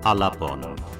আলাপন।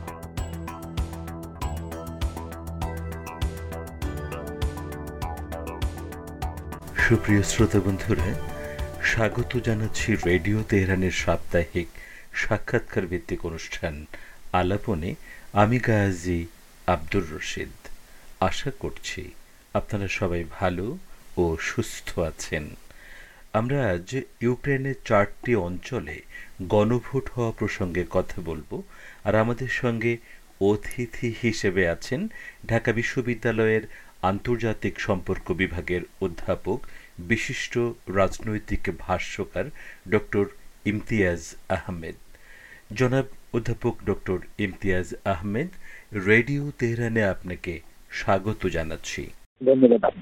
সুপ্রিয় শ্রোতা বন্ধুরা, স্বাগত জানাচ্ছি রেডিও তেহরানের সাপ্তাহিক সাক্ষাৎকার ভিত্তিক অনুষ্ঠান আলাপনে। আমি গাজী আব্দুর রশিদ। আশা করছি আপনারা সবাই ভালো ও সুস্থ আছেন। আমরা আজ ইউক্রেনের 4টি অঞ্চলে গণভোট হওয়া প্রসঙ্গে কথা বলবো। আর আমাদের সঙ্গে অতিথি হিসেবে আছেন ঢাকা বিশ্ববিদ্যালয়ের আন্তর্জাতিক সম্পর্ক বিভাগের অধ্যাপক, বিশিষ্ট রাজনৈতিক ভাষ্যকার ডক্টর ইমতিয়াজ আহমেদ। জনাব অধ্যাপক ডক্টর ইমতিয়াজ আহমেদ, রেডিও তেহরানে আপনাকে স্বাগত জানাচ্ছি। ধন্যবাদ।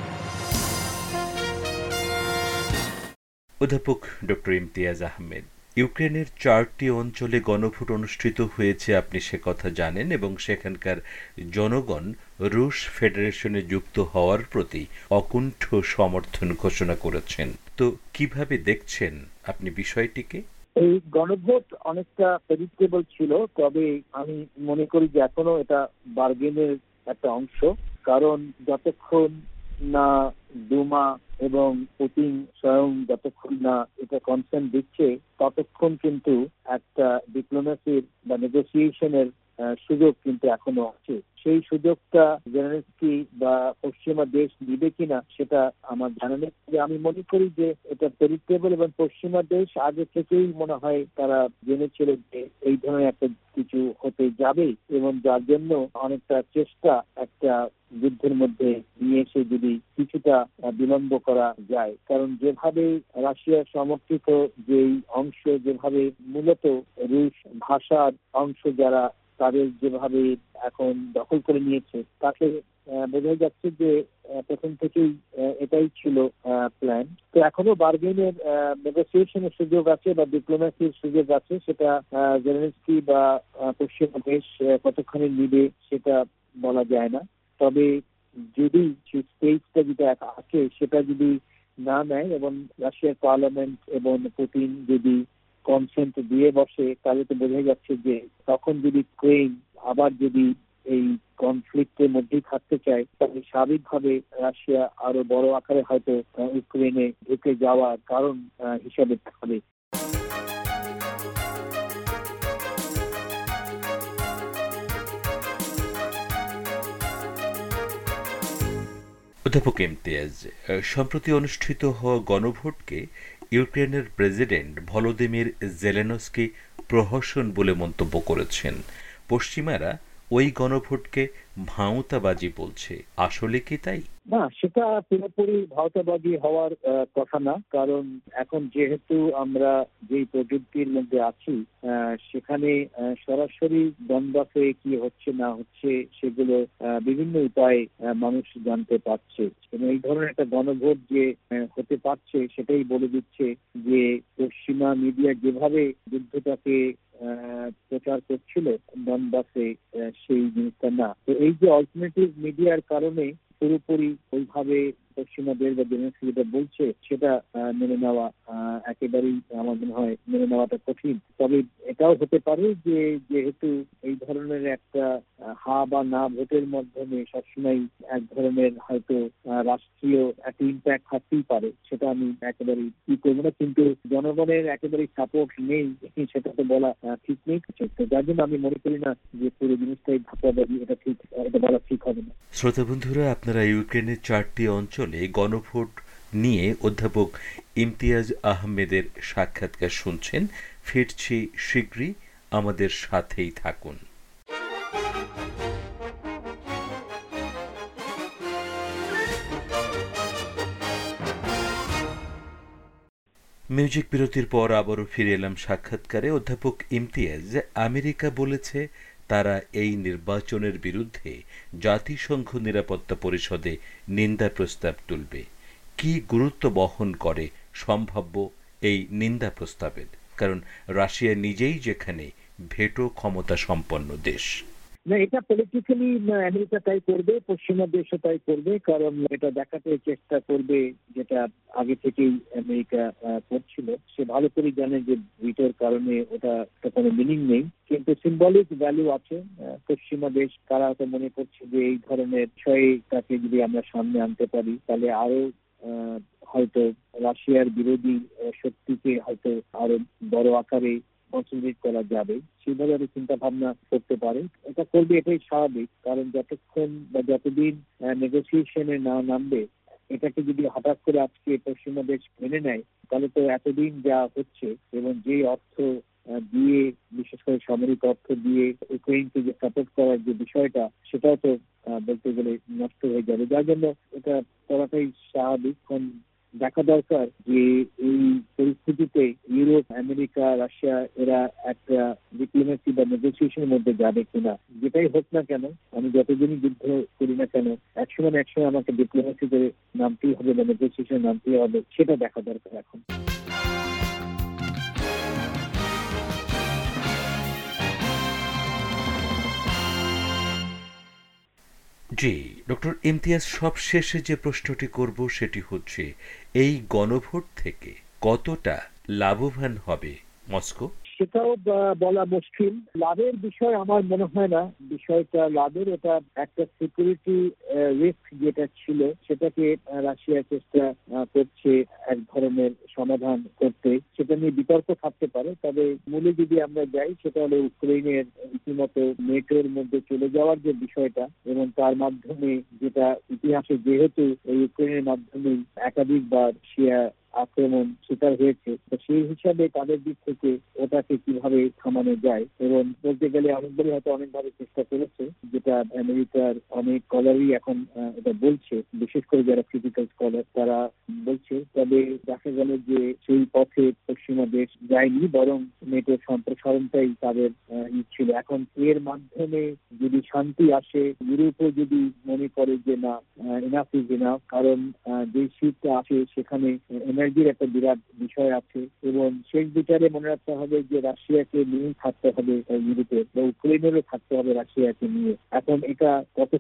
অধ্যাপক ডক্টর ইমতিয়াজ আহমেদ, ইউক্রেনের 4টি অঞ্চলে গণভোট অনুষ্ঠিত হয়েছে, আপনি সে কথা জানেন, এবং সেখানকার জনগণ রুশ ফেডারেশনে যুক্ত হওয়ার প্রতি অকুণ্ঠ সমর্থন ঘোষণা করেছেন। তো কিভাবে দেখছেন আপনি বিষয়টিকে? এই গণভোট অনেকটা প্রেডিক্টেবল ছিল, তবে আমি মনে করি যে এখনো এটা বার্গেনের একটা অংশ। কারণ যতক্ষণ না দুমা এবং পুতিন স্বয়ং যতক্ষণ না এটা কনসেন্ট দিচ্ছে, ততক্ষণ কিন্তু একটা ডিপ্লোমেসির বা নেগোসিয়েশনের সুযোগ কিন্তু এখনো আছে। সেই সুযোগটা জেলেনস্কি বা পশ্চিমা দেশ দিবে কিনা সেটা আমার জানা নেই। আমি মনে করি যে এটা প্রেডিক্টেবল, এবং পশ্চিমা দেশ আগে থেকেই মনে হয় তারা জেনেছিল যে এই ধরনের একটা কিছু হতে যাবে, এবং যার জন্য অনেকটা চেষ্টা একটা যুদ্ধের মধ্যে নিয়ে এসে যদি কিছুটা বিলম্ব করা যায়। কারণ যেভাবে রাশিয়ার সমর্থিত যেই অংশ, যেভাবে মূলত রুশ ভাষার অংশ যারা, তাদের যেভাবে এখন দখল করে নিয়েছে, তাকে বোঝা যাচ্ছে যে প্রথম থেকেই এটাই ছিল প্ল্যান। তো এখনো বার্গেনের নেগোসিয়েশনের সুযোগ আছে বা ডিপ্লোম্যাসির সুযোগ আছে। সেটা জেলেনস্কি বা পশ্চিমা দেশ কতখানি নিবে সেটা বলা যায় না। তবে যদি স্টেজটা যেটা আছে সেটা যদি না নেয় এবং রাশিয়ার পার্লামেন্ট এবং পুতিন যদি কনসেন্ট দিয়ে বসে, তাহলে তো বোঝা যাচ্ছে যে তখন যদি ইউক্রেন আবার যদি এই কনফ্লিক্টের মধ্যেই থাকতে চায়, তাহলে স্বাভাবিকভাবে রাশিয়া আরো বড় আকারে হয়তো ইউক্রেনে ঢুকে যাওয়ার কারণ হিসাবে থাকবে। অধ্যাপক ইমতিয়াজ, সম্প্রতি অনুষ্ঠিত হওয়া গণভোটকে ইউক্রেনের প্রেসিডেন্ট ভলোদিমির জেলেনস্কি প্রহসন বলে মন্তব্য করেছেন। পশ্চিমারা ওই গণভোটকে ভাঁওতাবাজি বলছে। আসলে কি তাই? না, সেটা পুরোপুরি ভাঁওতাবাজি হওয়ার কথা না। কারণ এখন যেহেতু আমরা যে প্রযুক্তির মধ্যে আছি, সেখানে সরাসরি দন্দাসে কি হচ্ছে না হচ্ছে সেগুলো বিভিন্ন উপায়ে মানুষ জানতে পারছে। এবং এই ধরনের একটা গণভোট যে হতে পারছে, সেটাই বলে দিচ্ছে যে পশ্চিমা মিডিয়া যেভাবে যুদ্ধটাকে প্রচার করছিল দনবাসে, সেই জিনিসটা না। তো এই যে অল্টারনেটিভ মিডিয়ার কারণে পুরোপুরি ওইভাবে পশ্চিমাদের বা জেনেস্কি যেটা বলছে সেটা মেনে নেওয়া একেবারেই আমার মনে হয় মেনে নেওয়াটা কঠিন। তবে এটাও হতে পারে যে যেহেতু এই ধরনের একটা হা বা না ভোটের মাধ্যমে সবসময় এক ধরনের হয়তো রাষ্ট্রীয় একটা ইম্প্যাক্ট থাকতেই পারে, সেটা আমি একেবারেই কি করবো না। কিন্তু জনগণের একেবারেই সাপোর্ট নেই সেটা তো বলা ঠিক নেই। যার জন্য আমি মনে করি না যে পুরো জিনিসটাই ভাপাবাজি, এটা ঠিক, এটা বলা ঠিক হবে না। শ্রোতা বন্ধুরা, আপনারা ইউক্রেনের 4টি অঞ্চলে গণভোট নিয়ে অধ্যাপক ইমতিয়াজ আহমেদের সাক্ষাৎকার শুনছেন। ফিরছি শীঘ্রই, আমাদের সাথেই থাকুন। মিউজিক বিরতির পর আবারও ফিরে এলাম সাক্ষাৎকারে। অধ্যাপক ইমতিয়াজ, আমেরিকা বলেছে তারা এই নির্বাচনের বিরুদ্ধে জাতিসংঘ নিরাপত্তা পরিষদে নিন্দা প্রস্তাব তুলবে। কি গুরুত্ব বহন করে সম্ভাব্য এই নিন্দা প্রস্তাবের? কারণ রাশিয়া নিজেই যেখানে ভেটো ক্ষমতা সম্পন্ন দেশ। না, এটা পলিটিক্যালি আমেরিকা তাই করবে, পশ্চিমা দেশও তাই করবে, কারণ এটা দেখাতে চেষ্টা করবে যেটা আগে থেকেই আমেরিকা করছিল। সে ভালো করে জানে যে ভিটোর কারণে ওটা কোনো মিনিং নেই, কিন্তু সিম্বলিক ভ্যালু আছে। পশ্চিমা দেশ তারা তো মনে করছে যে এই ধরনের বিষয়টাকে যদি আমরা সামনে আনতে পারি তাহলে আরো হয়তো রাশিয়ার বিরোধী শক্তিকে হয়তো আরো বড় আকারে কনসেন্ট্রেট করা যাবে, সেভাবে আমি চিন্তা ভাবনা করতে পারে। এটা করবে, এটাই স্বাভাবিক, কারণ যতক্ষণ বা যতদিন নেগোসিয়েশনে না নামবে, এটাকে যদি হঠাৎ করে আজকে পশ্চিমা দেশ মেনে নেয় তাহলে তো এতদিন যা হচ্ছে এবং যে অর্থ দিয়ে, বিশেষ করে সামরিক অর্থ দিয়ে ইউক্রেনকে যে সাপোর্ট করার যে বিষয়টা, সেটাও তো বলতে গেলে নষ্ট হয়ে যাবে। যার জন্য এটা করাটাই স্বাভাবিক। দেখা দরকার যে এই পরিস্থিতিতে ইউরোপ, আমেরিকা, রাশিয়া এরা একটা ডিপ্লোমেসি বা নেগোসিয়েশনের মধ্যে যাবে কিনা। যেটাই হোক না কেন, আমি যতদিনই যুদ্ধ করি না কেন, একসময় না একসময় আমাকে ডিপ্লোমেসিতে নামতেই হবে বা নেগোসিয়েশনে নামতেই হবে, সেটা দেখা দরকার এখন। জি, ডক্টর ইমতিয়াজ, সবশেষে যে প্রশ্নটি করব সেটি হচ্ছে, এই গণভোট থেকে কতটা লাভবান হবে মস্কো? সেটাও বলা মুশকিল। লাভের বিষয় আমার মনে হয় না বিষয়টা লাভের। এটা একটা সিকিউরিটি রিস্ক যেটা ছিল সেটাকে রাশিয়া চেষ্টা করছে এক ধরনের সমাধান করতে। সেটা নিয়ে বিতর্ক থাকতে পারে, তবে মূলে যদি আমরা যাই সেটা হলো ইউক্রেনের রীতিমতো নেটোর মধ্যে চলে যাওয়ার যে বিষয়টা, এবং তার মাধ্যমে যেটা ইতিহাসে যেহেতু ইউক্রেনের মাধ্যমে একাধিকবার রাশিয়া আক্রমণ শিকার হয়েছে, তো সেই হিসাবে তাদের দিক থেকে ওটাকে কিভাবে থামানো যায়, এবং বলতে গেলে অনেকবারই হয়তো অনেকভাবে চেষ্টা করেছে, যেটা আমেরিকার অনেক স্কলারই এখন এটা বলছে, বিশেষ করে যারা ক্রিটিক্যাল স্কলার তারা বলছে। তবে দেখা গেল যে সেই পথে পশ্চিমা দেশ যায়নি, বরং নেটোর সম্প্রসারণটাই তাদের ছিল। এখন এর মাধ্যমে যদি শান্তি আসে, ইউরোপও যদি মনে করে যে না, এনাফ ইজ এনাফ, কারণ যে শীতটা আসে সেখানে এনার্জির একটা বিরাট বিষয় আছে, এবং শেষ বিচারে মনে রাখতে হবে যে রাশিয়াকে নিয়ে থাকতে হবে ইউরোপে, বা ইউক্রেনেরও থাকতে হবে রাশিয়াকে নিয়ে। এখন এটা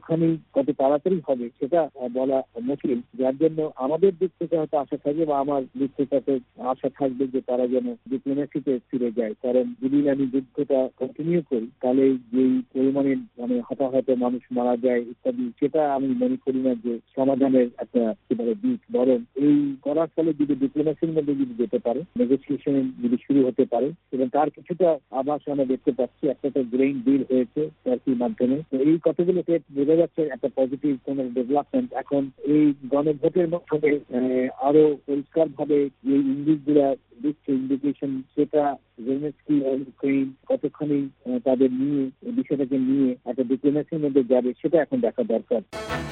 কত তাড়াতাড়ি হবে সেটা বলা মুশকিল, যার জন্য আমাদের দিক থেকে হয়তো আশা থাকবে, বা আমার দিক থেকে হয়তো আশা থাকবে যে তারা যেন ডিপ্লোমেসিতে ফিরে যায়। কারণ যদি আমি যুদ্ধটা কন্টিনিউ করি তাহলে যেই পরিমাণে হতাহত মানুষ মারা যায় ইত্যাদি, সেটা আমি মনে করি না যে সমাধানের একটা দিক। বরং এই করার ফলে যদি ডিপ্লোমেসির মধ্যে যদি যেতে পারে, নেগোসিয়েশন যদি শুরু হতে পারে, এবং তার কিছুটা আভাস আমরা দেখতে পাচ্ছি। একটা তো গ্রেইন ডিল হয়েছে টার্কির মাধ্যমে, তো এই কতগুলোকে বোঝা যাচ্ছে একটা পজিটিভ কোন ডেভেলপমেন্ট। এখন এই গণভোটের মাধ্যমে আরো পরিষ্কার ভাবে যে ইঙ্গিতগুলা দিচ্ছে, ইন্ডিকেশন, সেটা জেলেনস্কি ইউক্রেন কতখানি তাদের নিয়ে এই বিষয়টাকে নিয়ে একটা ডিপ্লোমেসির মধ্যে যাবে, সেটা এখন দেখা দরকার।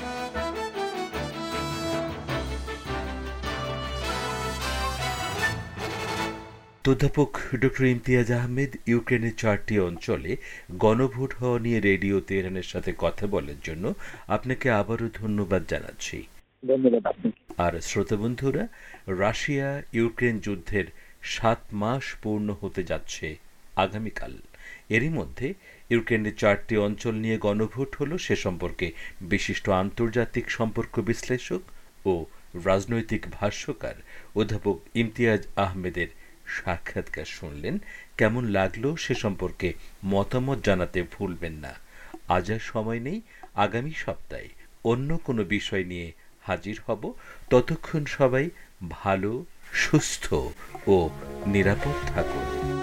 অধ্যাপক ডক্টর ইমতিয়াজ আহমেদ, ইউক্রেনের 4টি অঞ্চলে গণভোট হওয়া নিয়ে রেডিও তেহরানের সাথে কথা বলার জন্য আপনাকে আবারও ধন্যবাদ জানাচ্ছি। ধন্যবাদ আপনাকে। আর শ্রোতা বন্ধুরা, রাশিয়া ইউক্রেন যুদ্ধের 7 মাস পূর্ণ হতে যাচ্ছে আগামীকাল। এরই মধ্যে ইউক্রেনের 4টি অঞ্চল নিয়ে গণভোট হলো, সে সম্পর্কে বিশিষ্ট আন্তর্জাতিক সম্পর্ক বিশ্লেষক ও রাজনৈতিক ভাষ্যকার অধ্যাপক ইমতিয়াজ আহমেদের সাক্ষাৎকার শুনলেন। কেমন লাগলো সে সম্পর্কে মতামত জানাতে ভুলবেন না। আজ আর সময় নেই, আগামী সপ্তাহে অন্য কোনো বিষয় নিয়ে হাজির হব। ততক্ষণ সবাই ভালো, সুস্থ ও নিরাপদ থাকুন।